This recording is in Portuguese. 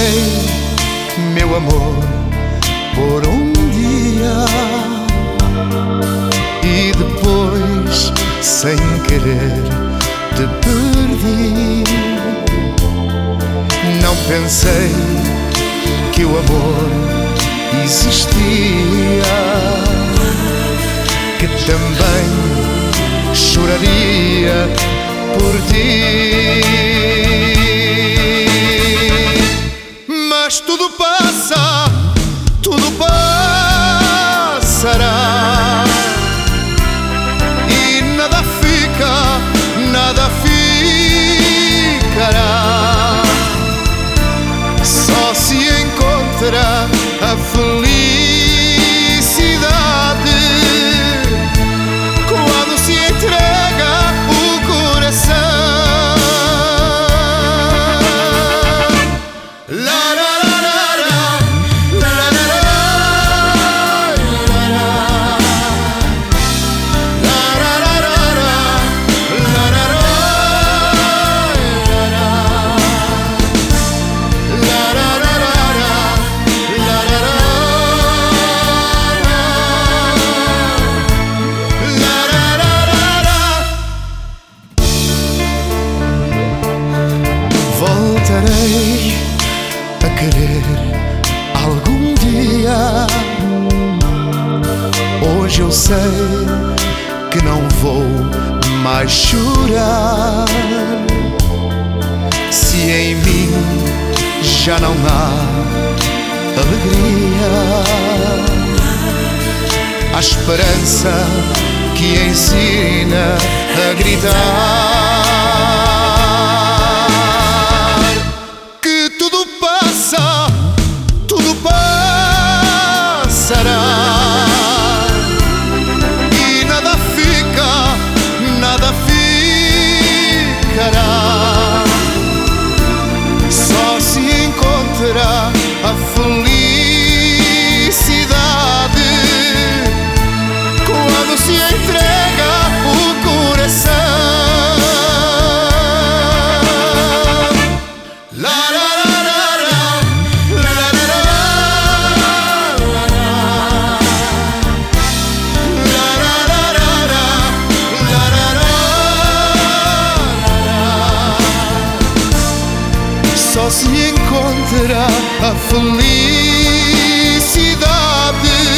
sonhei, meu amor, por um dia e depois, sem querer, te perdi. Não pensei que o amor existia, que também choraria por ti. Mas tudo passa, tudo passará, e nada fica, nada ficará. Só se encontra a felicidade quando se entrega o coração. Voltarei a querer algum dia. Hoje eu sei que não vou mais chorar. Se em mim já não há alegria, a esperança que ensina a gritar. Tudo passará e nada fica, nada ficará. Só se encontra a felicidade quando se entrega o coração. Só se encontra a felicidade